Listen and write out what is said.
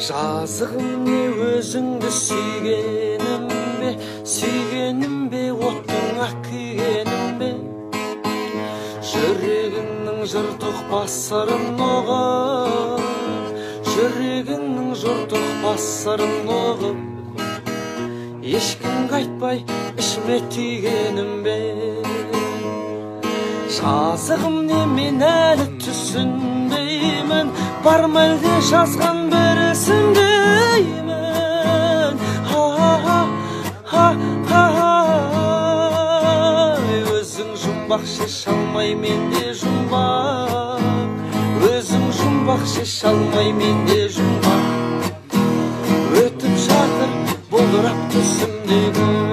Жазығым не өзіңді сүйгенім бе, оттың аққигенім бе, жүрегіңнің жыртық басырын оғып, жүрегіңнің жыртық басырын оғып, ешкімге айтпай ішіме түйгенім бе. Жазығым не мен әлі түсінбеймін, бар ма әлде жазған бірісіндеймін. Өзің жұмбақ шеше алмай менде жұмбақ, өзің жұмбақ шеше алмай менде жұмбақ, өтіп жатыр бұлдырап түсімдегі